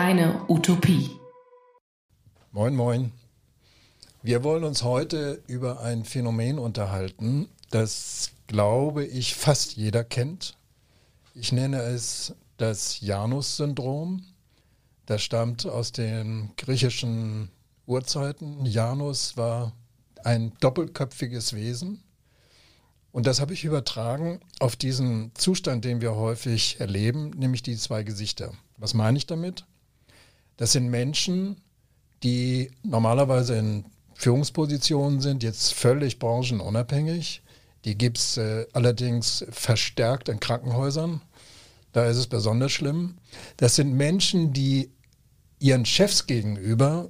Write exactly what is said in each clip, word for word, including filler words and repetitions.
Deine Utopie. Moin, moin. Wir wollen uns heute über ein Phänomen unterhalten, das, glaube ich, fast jeder kennt. Ich nenne es das Janus-Syndrom. Das stammt aus den griechischen Urzeiten. Janus war ein doppelköpfiges Wesen. Und das habe ich übertragen auf diesen Zustand, den wir häufig erleben, nämlich die zwei Gesichter. Was meine ich damit? Das sind Menschen, die normalerweise in Führungspositionen sind, jetzt völlig branchenunabhängig. Die gibt es äh, allerdings verstärkt in Krankenhäusern. Da ist es besonders schlimm. Das sind Menschen, die ihren Chefs gegenüber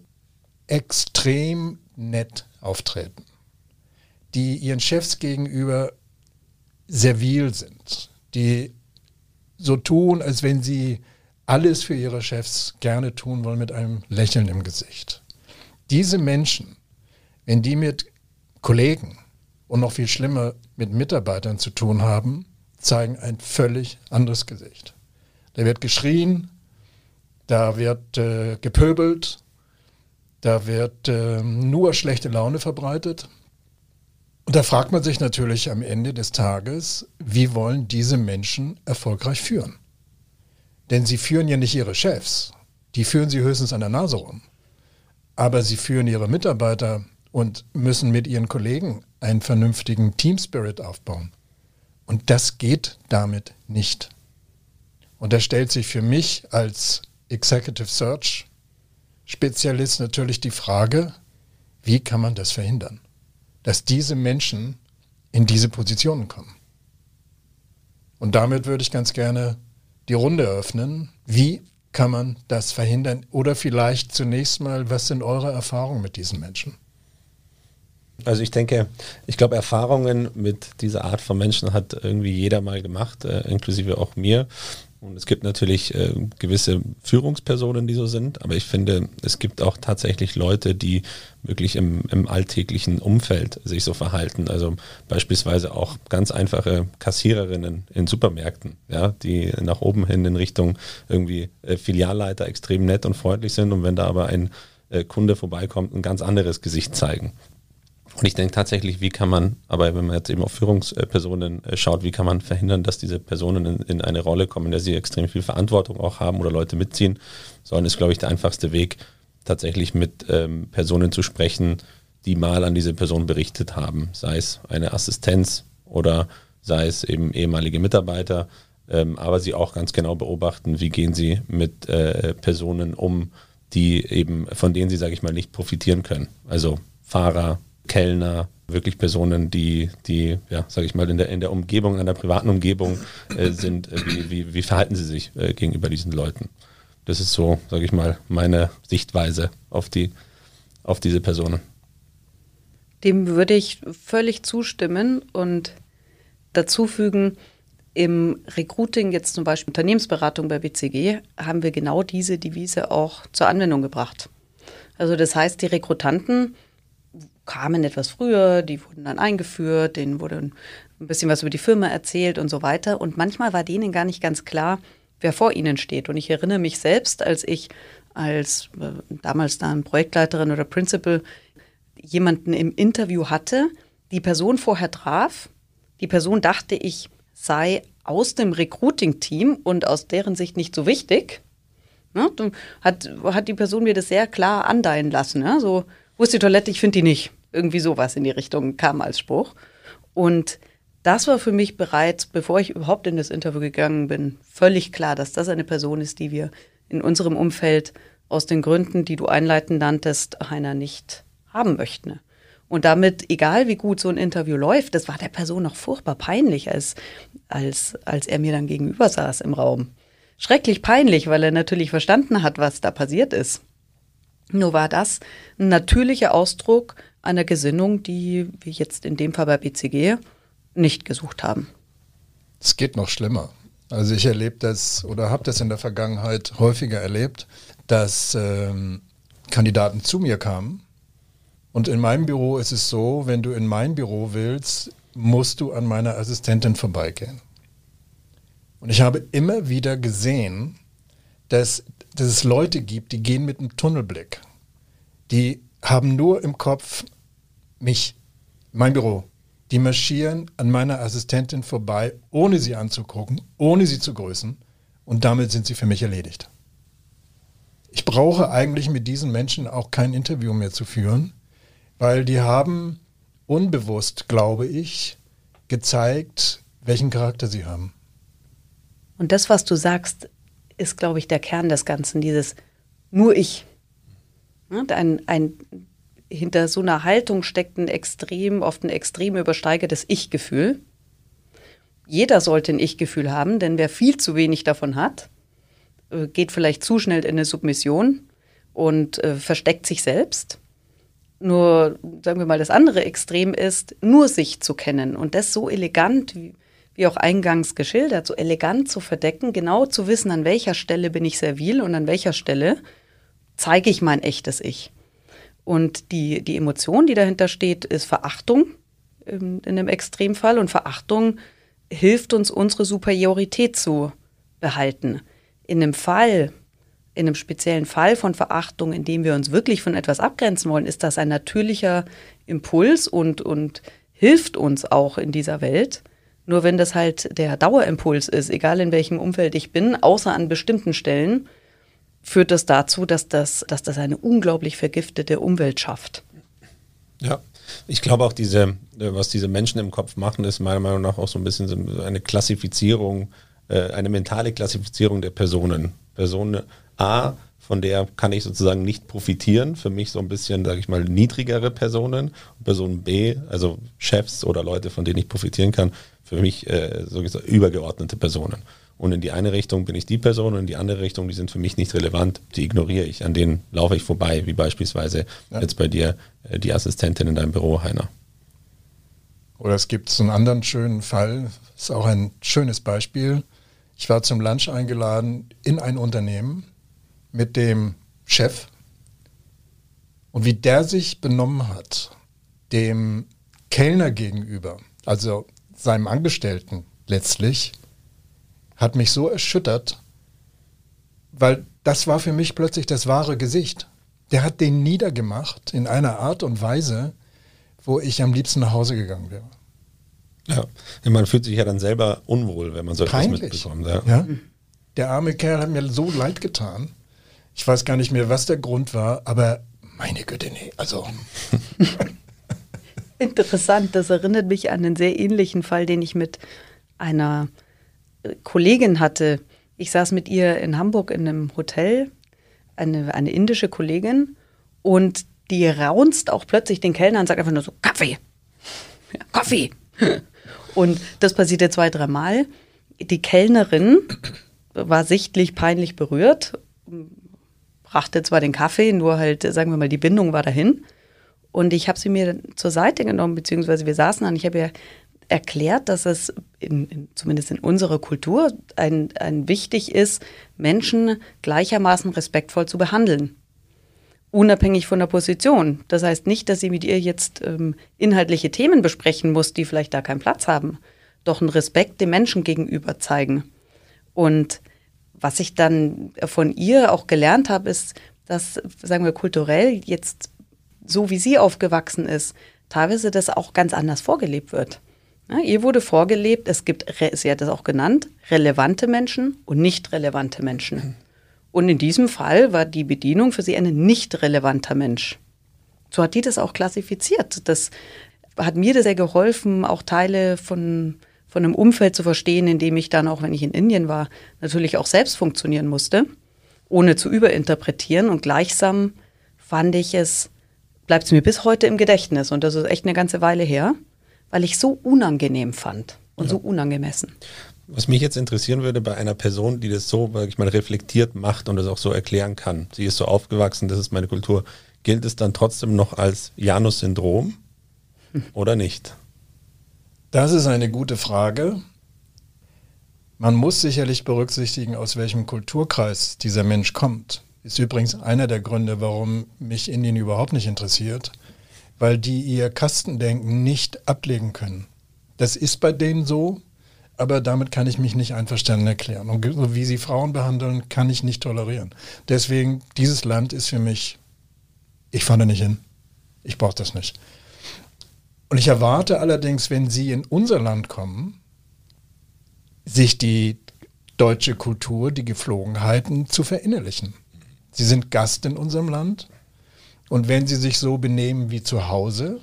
extrem nett auftreten. Die ihren Chefs gegenüber servil sind. Die so tun, als wenn sie alles für ihre Chefs gerne tun wollen mit einem Lächeln im Gesicht. Diese Menschen, wenn die mit Kollegen und noch viel schlimmer mit Mitarbeitern zu tun haben, zeigen ein völlig anderes Gesicht. Da wird geschrien, da wird äh, gepöbelt, da wird äh, nur schlechte Laune verbreitet. Und da fragt man sich natürlich am Ende des Tages, wie wollen diese Menschen erfolgreich führen? Denn sie führen ja nicht ihre Chefs, die führen sie höchstens an der Nase rum. Aber sie führen ihre Mitarbeiter und müssen mit ihren Kollegen einen vernünftigen Team-Spirit aufbauen. Und das geht damit nicht. Und da stellt sich für mich als Executive Search Spezialist natürlich die Frage, wie kann man das verhindern, dass diese Menschen in diese Positionen kommen. Und damit würde ich ganz gerne die Runde eröffnen. Wie kann man das verhindern? Oder vielleicht zunächst mal, was sind eure Erfahrungen mit diesen Menschen? Also ich denke, ich glaube, Erfahrungen mit dieser Art von Menschen hat irgendwie jeder mal gemacht, äh, inklusive auch mir. Und es gibt natürlich äh, gewisse Führungspersonen, die so sind, aber ich finde, es gibt auch tatsächlich Leute, die wirklich im, im alltäglichen Umfeld sich so verhalten. Also beispielsweise auch ganz einfache Kassiererinnen in Supermärkten, ja, die nach oben hin in Richtung irgendwie äh, Filialleiter extrem nett und freundlich sind und wenn da aber ein äh, Kunde vorbeikommt, ein ganz anderes Gesicht zeigen. Und ich denke tatsächlich, wie kann man, aber wenn man jetzt eben auf Führungspersonen schaut, wie kann man verhindern, dass diese Personen in, in eine Rolle kommen, in der sie extrem viel Verantwortung auch haben oder Leute mitziehen, sondern ist, glaube ich, der einfachste Weg, tatsächlich mit ähm, Personen zu sprechen, die mal an diese Person berichtet haben, sei es eine Assistenz oder sei es eben ehemalige Mitarbeiter, ähm, aber sie auch ganz genau beobachten, wie gehen sie mit äh, Personen um, die eben, von denen sie, sage ich mal, nicht profitieren können. Also Fahrer, Kellner, wirklich Personen, die, die, ja, sage ich mal, in der, in der Umgebung, in einer privaten Umgebung äh, sind, äh, wie, wie, wie verhalten sie sich äh, gegenüber diesen Leuten? Das ist so, sage ich mal, meine Sichtweise auf die, auf diese Personen. Dem würde ich völlig zustimmen und dazu fügen, im Recruiting, jetzt zum Beispiel Unternehmensberatung bei B C G, haben wir genau diese Devise auch zur Anwendung gebracht. Also das heißt, die Rekrutanten kamen etwas früher, die wurden dann eingeführt, denen wurde ein bisschen was über die Firma erzählt und so weiter. Und manchmal war denen gar nicht ganz klar, wer vor ihnen steht. Und ich erinnere mich selbst, als ich als äh, damals dann Projektleiterin oder Principal jemanden im Interview hatte, die Person vorher traf. Die Person dachte, ich sei aus dem Recruiting-Team und aus deren Sicht nicht so wichtig. Ja, hat, hat die Person mir das sehr klar andeihen lassen. Ja, so, wo ist die Toilette? Ich finde die nicht. Irgendwie sowas in die Richtung kam als Spruch. Und das war für mich bereits, bevor ich überhaupt in das Interview gegangen bin, völlig klar, dass das eine Person ist, die wir in unserem Umfeld aus den Gründen, die du einleitend nanntest, einer nicht haben möchten. Und damit, egal wie gut so ein Interview läuft, das war der Person noch furchtbar peinlich, als, als, als er mir dann gegenüber saß im Raum. Schrecklich peinlich, weil er natürlich verstanden hat, was da passiert ist. Nur war das ein natürlicher Ausdruck einer Gesinnung, die wir jetzt in dem Fall bei B C G nicht gesucht haben. Es geht noch schlimmer. Also ich erlebe das oder habe das in der Vergangenheit häufiger erlebt, dass ähm, Kandidaten zu mir kamen. Und in meinem Büro ist es so, wenn du in mein Büro willst, musst du an meiner Assistentin vorbeigehen. Und ich habe immer wieder gesehen, dass dass es Leute gibt, die gehen mit einem Tunnelblick. Die haben nur im Kopf mich, mein Büro. Die marschieren an meiner Assistentin vorbei, ohne sie anzugucken, ohne sie zu grüßen. Und damit sind sie für mich erledigt. Ich brauche eigentlich mit diesen Menschen auch kein Interview mehr zu führen, weil die haben unbewusst, glaube ich, gezeigt, welchen Charakter sie haben. Und das, was du sagst, ist, glaube ich, der Kern des Ganzen, dieses nur ich. Ein, ein, hinter so einer Haltung steckt ein extrem, oft ein extrem übersteigertes Ich-Gefühl. Jeder sollte ein Ich-Gefühl haben, denn wer viel zu wenig davon hat, geht vielleicht zu schnell in eine Submission und äh, versteckt sich selbst. Nur, sagen wir mal, das andere Extrem ist, nur sich zu kennen und das so elegant, wie, wie auch eingangs geschildert, so elegant zu verdecken, genau zu wissen, an welcher Stelle bin ich servil und an welcher Stelle zeige ich mein echtes Ich. Und die, die Emotion, die dahinter steht, ist Verachtung in, in einem Extremfall. Und Verachtung hilft uns, unsere Superiorität zu behalten. In einem Fall, in einem speziellen Fall von Verachtung, in dem wir uns wirklich von etwas abgrenzen wollen, ist das ein natürlicher Impuls und, und hilft uns auch in dieser Welt. Nur wenn das halt der Dauerimpuls ist, egal in welchem Umfeld ich bin, außer an bestimmten Stellen, führt das dazu, dass das, dass das eine unglaublich vergiftete Umwelt schafft. Ja, ich glaube auch, diese, was diese Menschen im Kopf machen, ist meiner Meinung nach auch so ein bisschen so eine Klassifizierung, eine mentale Klassifizierung der Personen. Person A, von der kann ich sozusagen nicht profitieren, für mich so ein bisschen, sage ich mal, niedrigere Personen. Und Person B, also Chefs oder Leute, von denen ich profitieren kann, für mich äh, so gesagt, übergeordnete Personen. Und in die eine Richtung bin ich die Person und in die andere Richtung, die sind für mich nicht relevant, die ignoriere ich, an denen laufe ich vorbei, wie beispielsweise ja. jetzt bei dir äh, die Assistentin in deinem Büro, Heiner. Oder es gibt so einen anderen schönen Fall, ist auch ein schönes Beispiel. Ich war zum Lunch eingeladen in ein Unternehmen mit dem Chef und wie der sich benommen hat, dem Kellner gegenüber, also seinem Angestellten letztlich, hat mich so erschüttert, weil das war für mich plötzlich das wahre Gesicht. Der hat den niedergemacht in einer Art und Weise, wo ich am liebsten nach Hause gegangen wäre. Ja, man fühlt sich ja dann selber unwohl, wenn man so etwas mitbekommt. Ja. Ja? Der arme Kerl hat mir so leid getan. Ich weiß gar nicht mehr, was der Grund war, aber meine Güte, nee, also. Interessant, das erinnert mich an einen sehr ähnlichen Fall, den ich mit einer Kollegin hatte. Ich saß mit ihr in Hamburg in einem Hotel, eine, eine indische Kollegin, und die raunzt auch plötzlich den Kellner und sagt einfach nur so, Kaffee, ja, Kaffee. Und das passierte zwei, dreimal. Die Kellnerin war sichtlich peinlich berührt, brachte zwar den Kaffee, nur halt, sagen wir mal, die Bindung war dahin. Und ich habe sie mir zur Seite genommen, beziehungsweise wir saßen an. Ich habe ihr erklärt, dass es in, in, zumindest in unserer Kultur ein, ein wichtig ist, Menschen gleichermaßen respektvoll zu behandeln. Unabhängig von der Position. Das heißt nicht, dass sie mit ihr jetzt ähm, inhaltliche Themen besprechen muss, die vielleicht da keinen Platz haben. Doch einen Respekt dem Menschen gegenüber zeigen. Und was ich dann von ihr auch gelernt habe, ist, dass, sagen wir, kulturell jetzt, so wie sie aufgewachsen ist, teilweise das auch ganz anders vorgelebt wird. Ja, ihr wurde vorgelebt, es gibt, sie hat es auch genannt, relevante Menschen und nicht relevante Menschen. Und in diesem Fall war die Bedienung für sie ein nicht relevanter Mensch. So hat die das auch klassifiziert. Das hat mir sehr geholfen, auch Teile von, von einem Umfeld zu verstehen, in dem ich dann, auch wenn ich in Indien war, natürlich auch selbst funktionieren musste, ohne zu überinterpretieren. Und gleichsam fand ich es, bleibt es mir bis heute im Gedächtnis. Und das ist echt eine ganze Weile her, weil ich so unangenehm fand und ja. so unangemessen. Was mich jetzt interessieren würde bei einer Person, die das so, sag ich mal, reflektiert macht und das auch so erklären kann. Sie ist so aufgewachsen, das ist meine Kultur. Gilt es dann trotzdem noch als Janus-Syndrom hm. oder nicht? Das ist eine gute Frage. Man muss sicherlich berücksichtigen, aus welchem Kulturkreis dieser Mensch kommt. Ist übrigens einer der Gründe, warum mich Indien überhaupt nicht interessiert, weil die ihr Kastendenken nicht ablegen können. Das ist bei denen so. aber damit kann ich mich nicht einverstanden erklären. Und so wie sie Frauen behandeln, kann ich nicht tolerieren. Deswegen, dieses Land ist für mich, ich fahre da nicht hin. Ich brauche das nicht. Und ich erwarte allerdings, wenn sie in unser Land kommen, sich die deutsche Kultur, die Geflogenheiten zu verinnerlichen. Sie sind Gast in unserem Land und wenn sie sich so benehmen wie zu Hause,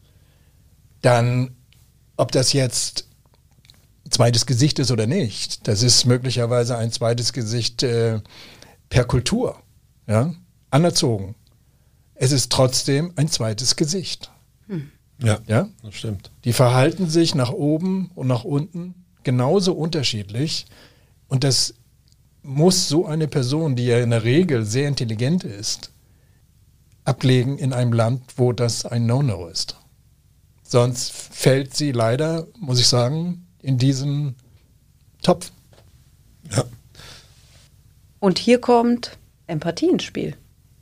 dann, ob das jetzt zweites Gesicht ist oder nicht, das ist möglicherweise ein zweites Gesicht äh, per Kultur, ja, anerzogen. Es ist trotzdem ein zweites Gesicht. Hm. Ja, ja, das stimmt. Die verhalten sich nach oben und nach unten genauso unterschiedlich und das muss so eine Person, die ja in der Regel sehr intelligent ist, ablegen in einem Land, wo das ein No-No ist. Sonst fällt sie leider, muss ich sagen, in diesen Topf. Ja. Und hier kommt Empathie ins Spiel,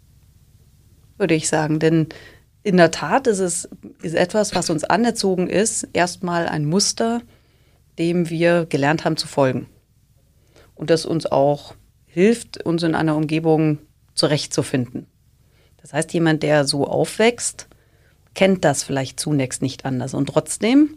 würde ich sagen. Denn in der Tat ist es ist etwas, was uns anerzogen ist, erstmal ein Muster, dem wir gelernt haben zu folgen. Und das uns auch hilft, uns in einer Umgebung zurechtzufinden. Das heißt, jemand, der so aufwächst, kennt das vielleicht zunächst nicht anders. Und trotzdem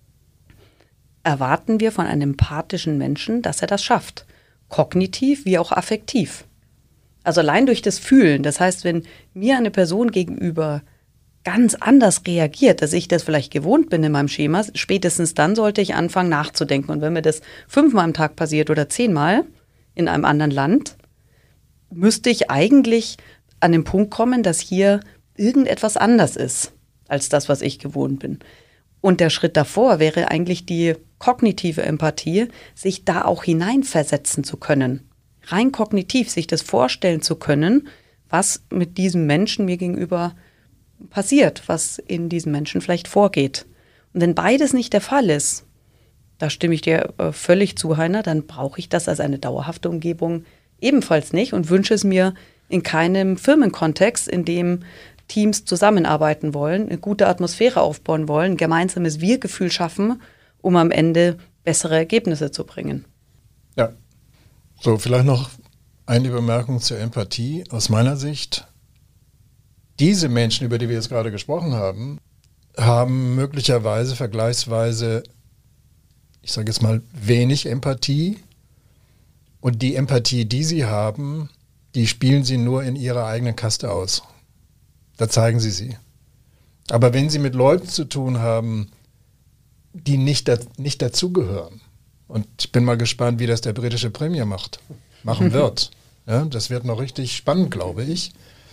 erwarten wir von einem empathischen Menschen, dass er das schafft. Kognitiv wie auch affektiv. Also allein durch das Fühlen. Das heißt, wenn mir eine Person gegenüber ganz anders reagiert, als ich das vielleicht gewohnt bin in meinem Schema, spätestens dann sollte ich anfangen nachzudenken. Und wenn mir das fünfmal am Tag passiert oder zehnmal in einem anderen Land, müsste ich eigentlich an den Punkt kommen, dass hier irgendetwas anders ist als das, was ich gewohnt bin. Und der Schritt davor wäre eigentlich die kognitive Empathie, sich da auch hineinversetzen zu können. Rein kognitiv sich das vorstellen zu können, was mit diesem Menschen mir gegenüber passiert, was in diesem Menschen vielleicht vorgeht. Und wenn beides nicht der Fall ist, da stimme ich dir äh, völlig zu, Heiner, dann brauche ich das als eine dauerhafte Umgebung ebenfalls nicht und wünsche es mir in keinem Firmenkontext, in dem Teams zusammenarbeiten wollen, eine gute Atmosphäre aufbauen wollen, ein gemeinsames Wir-Gefühl schaffen, um am Ende bessere Ergebnisse zu bringen. Ja, so vielleicht noch eine Bemerkung zur Empathie. Aus meiner Sicht, diese Menschen, über die wir jetzt gerade gesprochen haben, haben möglicherweise vergleichsweise, ich sage jetzt mal, wenig Empathie. Und die Empathie, die sie haben, die spielen sie nur in ihrer eigenen Kaste aus. Da zeigen sie sie. Aber wenn sie mit Leuten zu tun haben, die nicht, da, nicht dazugehören, und ich bin mal gespannt, wie das der britische Premier macht, machen wird. Ja, das wird noch richtig spannend, glaube ich.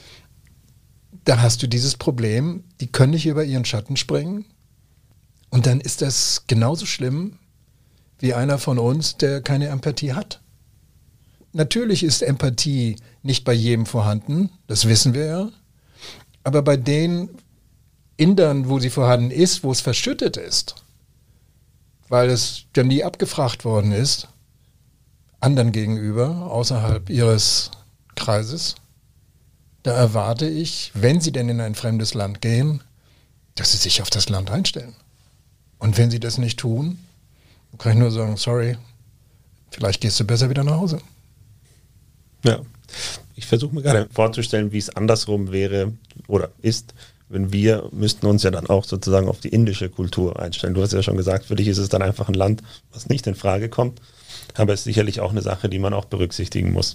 Da hast du dieses Problem, die können nicht über ihren Schatten springen. Und dann ist das genauso schlimm wie einer von uns, der keine Empathie hat. Natürlich ist Empathie nicht bei jedem vorhanden, das wissen wir ja. Aber bei den Indern, wo sie vorhanden ist, wo es verschüttet ist, weil es ja nie abgefragt worden ist, anderen gegenüber, außerhalb ihres Kreises, da erwarte ich, wenn sie denn in ein fremdes Land gehen, dass sie sich auf das Land einstellen. Und wenn sie das nicht tun, kann ich nur sagen, sorry, vielleicht gehst du besser wieder nach Hause. Ja, ich versuche mir gerade vorzustellen, wie es andersrum wäre oder ist, wenn wir müssten uns ja dann auch sozusagen auf die indische Kultur einstellen. Du hast ja schon gesagt, für dich ist es dann einfach ein Land, was nicht in Frage kommt, aber es ist sicherlich auch eine Sache, die man auch berücksichtigen muss.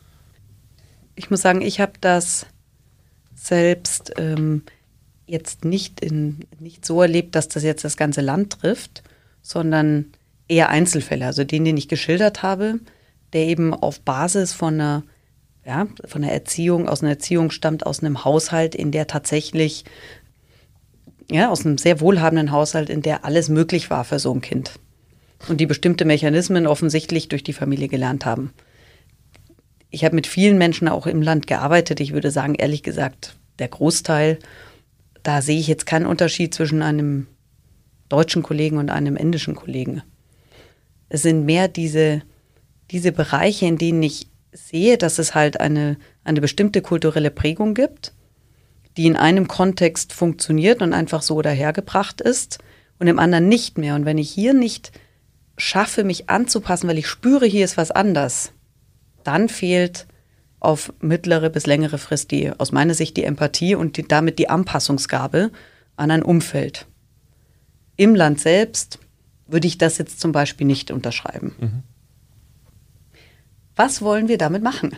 Ich muss sagen, ich habe das selbst ähm, jetzt nicht, in, nicht so erlebt, dass das jetzt das ganze Land trifft, sondern eher Einzelfälle. Also den, den ich geschildert habe, der eben auf Basis von einer, ja, von einer Erziehung, aus einer Erziehung stammt, aus einem Haushalt, in der tatsächlich, ja, aus einem sehr wohlhabenden Haushalt, in der alles möglich war für so ein Kind. Und die bestimmte Mechanismen offensichtlich durch die Familie gelernt haben. Ich habe mit vielen Menschen auch im Land gearbeitet. Ich würde sagen, ehrlich gesagt, der Großteil, da sehe ich jetzt keinen Unterschied zwischen einem deutschen Kollegen und einem indischen Kollegen. Es sind mehr diese, diese Bereiche, in denen ich sehe, dass es halt eine, eine bestimmte kulturelle Prägung gibt, die in einem Kontext funktioniert und einfach so dahergebracht ist und im anderen nicht mehr. Und wenn ich hier nicht schaffe, mich anzupassen, weil ich spüre, hier ist was anders, dann fehlt auf mittlere bis längere Frist die, aus meiner Sicht die Empathie und die, damit die Anpassungsgabe an ein Umfeld. Im Land selbst würde ich das jetzt zum Beispiel nicht unterschreiben. Mhm. Was wollen wir damit machen?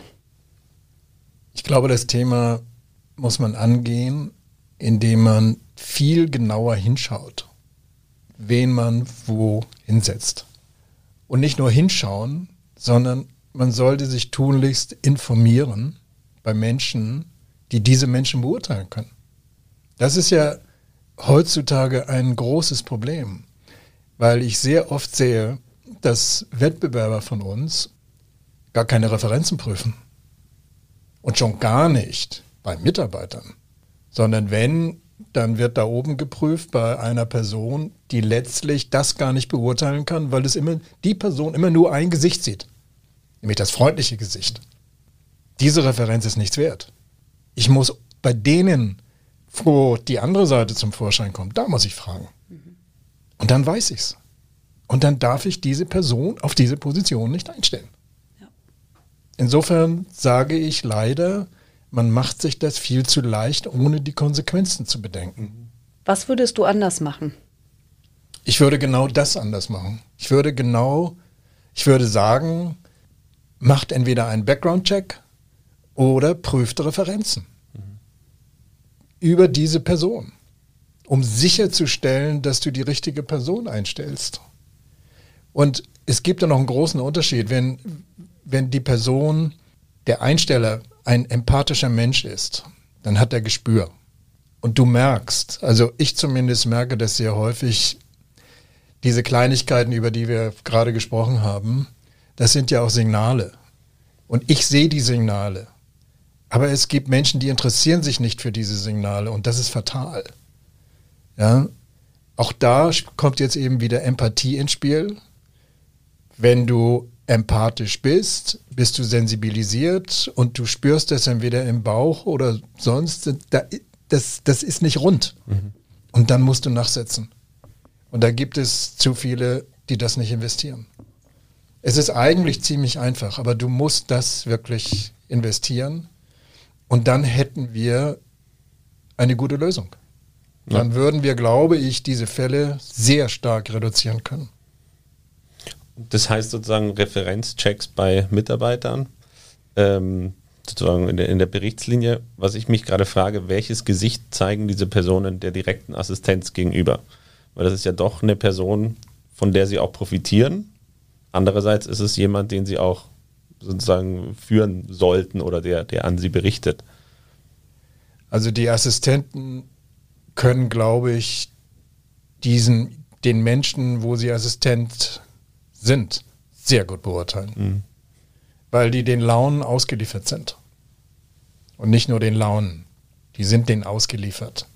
Ich glaube, das Thema muss man angehen, indem man viel genauer hinschaut, wen man wo hinsetzt. Und nicht nur hinschauen, sondern man sollte sich tunlichst informieren bei Menschen, die diese Menschen beurteilen können. Das ist ja heutzutage ein großes Problem, weil ich sehr oft sehe, dass Wettbewerber von uns gar keine Referenzen prüfen. Und schon gar nicht bei Mitarbeitern, sondern wenn, dann wird da oben geprüft bei einer Person, die letztlich das gar nicht beurteilen kann, weil es immer die Person immer nur ein Gesicht sieht, nämlich das freundliche Gesicht. Diese Referenz ist nichts wert. Ich muss bei denen, wo die andere Seite zum Vorschein kommt, da muss ich fragen. Und dann weiß ich's. Und dann darf ich diese Person auf diese Position nicht einstellen. Ja. Insofern sage ich leider, man macht sich das viel zu leicht, ohne die Konsequenzen zu bedenken. Was würdest du anders machen? Ich würde genau das anders machen. Ich würde genau, ich würde sagen, macht entweder einen Background-Check oder prüft Referenzen mhm. über diese Person, um sicherzustellen, dass du die richtige Person einstellst. Und es gibt ja noch einen großen Unterschied, wenn, wenn die Person, der Einsteller, ein empathischer Mensch ist, dann hat er Gespür. Und du merkst, also ich zumindest merke das sehr häufig, diese Kleinigkeiten, über die wir gerade gesprochen haben, das sind ja auch Signale. Und ich sehe die Signale. Aber es gibt Menschen, die interessieren sich nicht für diese Signale und das ist fatal. Ja? Auch da kommt jetzt eben wieder Empathie ins Spiel. Wenn du empathisch bist, bist du sensibilisiert und du spürst das entweder im Bauch oder sonst, das, das ist nicht rund. Mhm. Und dann musst du nachsetzen. Und da gibt es zu viele, die das nicht investieren. Es ist eigentlich ziemlich einfach, aber du musst das wirklich investieren und dann hätten wir eine gute Lösung. Ja. Dann würden wir, glaube ich, diese Fälle sehr stark reduzieren können. Das heißt sozusagen Referenzchecks bei Mitarbeitern, ähm, sozusagen in der, in der Berichtslinie. Was ich mich gerade frage, welches Gesicht zeigen diese Personen der direkten Assistenz gegenüber? Weil das ist ja doch eine Person, von der sie auch profitieren. Andererseits ist es jemand, den sie auch sozusagen führen sollten oder der, der an sie berichtet. Also die Assistenten können, glaube ich, diesen, den Menschen, wo sie Assistent sind, sehr gut beurteilen. Mhm. Weil die den Launen ausgeliefert sind. Und nicht nur den Launen, die sind denen ausgeliefert.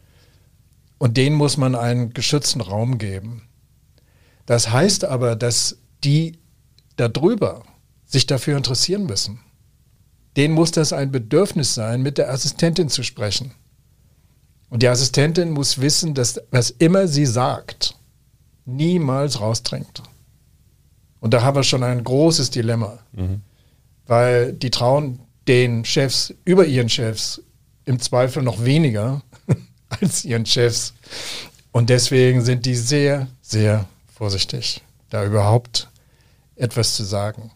Und denen muss man einen geschützten Raum geben. Das heißt aber, dass die da drüber sich dafür interessieren müssen. Denen muss das ein Bedürfnis sein, mit der Assistentin zu sprechen. Und die Assistentin muss wissen, dass was immer sie sagt, niemals rausdringt. Und da haben wir schon ein großes Dilemma, mhm. weil die trauen den Chefs über ihren Chefs im Zweifel noch weniger als ihren Chefs. Und deswegen sind die sehr, sehr vorsichtig, da überhaupt etwas zu sagen.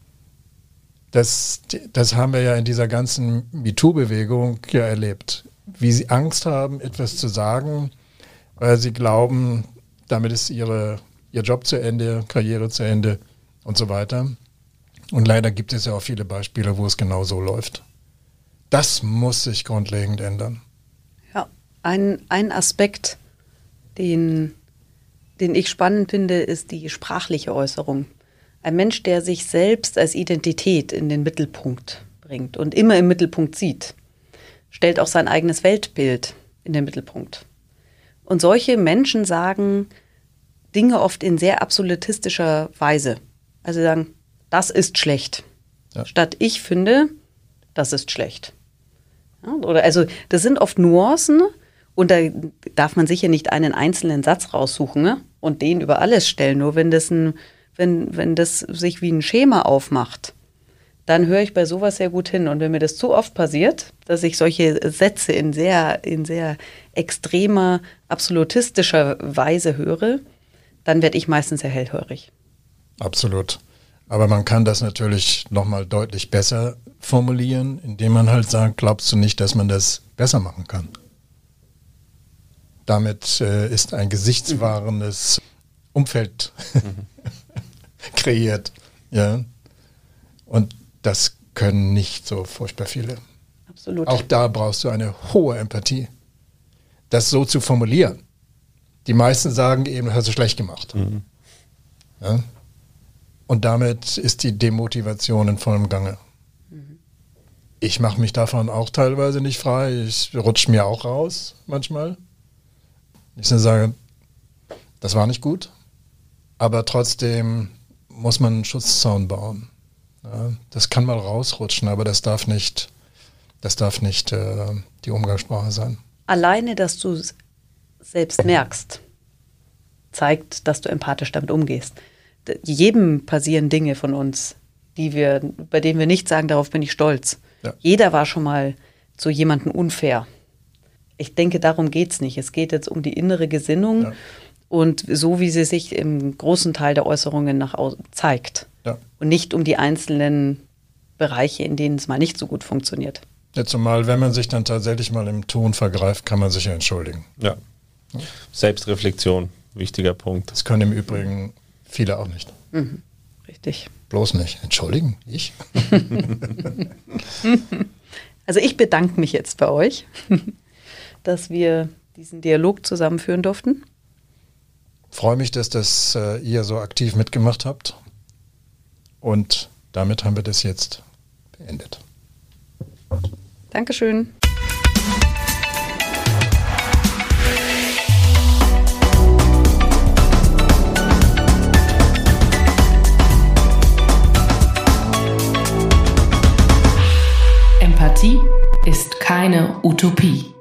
Das, das haben wir ja in dieser ganzen MeToo-Bewegung ja erlebt, wie sie Angst haben, etwas zu sagen, weil sie glauben, damit ist ihre, ihr Job zu Ende, Karriere zu Ende und so weiter. Und leider gibt es ja auch viele Beispiele, wo es genau so läuft. Das muss sich grundlegend ändern. Ja, ein, ein Aspekt, den, den ich spannend finde, ist die sprachliche Äußerung. Ein Mensch, der sich selbst als Identität in den Mittelpunkt bringt und immer im Mittelpunkt sieht, stellt auch sein eigenes Weltbild in den Mittelpunkt. Und solche Menschen sagen Dinge oft in sehr absolutistischer Weise. Also sie sagen, das ist schlecht. Ja. Statt ich finde, das ist schlecht. Ja, oder also das sind oft Nuancen Und da darf man sicher nicht einen einzelnen Satz raussuchen, ne? Und den über alles stellen. Nur wenn das, ein, wenn, wenn das sich wie ein Schema aufmacht, dann höre ich bei sowas sehr gut hin. Und wenn mir das zu oft passiert, dass ich solche Sätze in sehr, in sehr extremer, absolutistischer Weise höre, dann werde ich meistens sehr hellhörig. Absolut. Aber man kann das natürlich nochmal deutlich besser formulieren, indem man halt sagt, glaubst du nicht, dass man das besser machen kann? Damit äh, ist ein gesichtswahrendes Umfeld kreiert. Ja? Und das können nicht so furchtbar viele. Absolut. Auch da brauchst du eine hohe Empathie, das so zu formulieren. Die meisten sagen eben, hast du schlecht gemacht. Mhm. Ja? Und damit ist die Demotivation in vollem Gange. Mhm. Ich mache mich davon auch teilweise nicht frei. Ich rutsche mir auch raus manchmal. Ich sage, das war nicht gut, aber trotzdem muss man einen Schutzzaun bauen. Ja, das kann mal rausrutschen, aber das darf nicht, das darf nicht äh, die Umgangssprache sein. Alleine, dass du es selbst merkst, zeigt, dass du empathisch damit umgehst. Jedem passieren Dinge von uns, die wir, bei denen wir nicht sagen, darauf bin ich stolz. Ja. Jeder war schon mal zu jemandem unfair. Ich denke, darum geht es nicht. Es geht jetzt um die innere Gesinnung ja. und so, wie sie sich im großen Teil der Äußerungen nach außen zeigt. Ja. Und nicht um die einzelnen Bereiche, in denen es mal nicht so gut funktioniert. Ja, zumal, wenn man sich dann tatsächlich mal im Ton vergreift, kann man sich ja entschuldigen. Ja. ja. Selbstreflexion, wichtiger Punkt. Das können im Übrigen viele auch nicht. Mhm. Richtig. Bloß nicht. Entschuldigen? Ich? Also ich bedanke mich jetzt bei euch, dass wir diesen Dialog zusammenführen durften. Freue mich, dass das äh, ihr so aktiv mitgemacht habt. Und damit haben wir das jetzt beendet. Dankeschön. Empathie ist keine Utopie.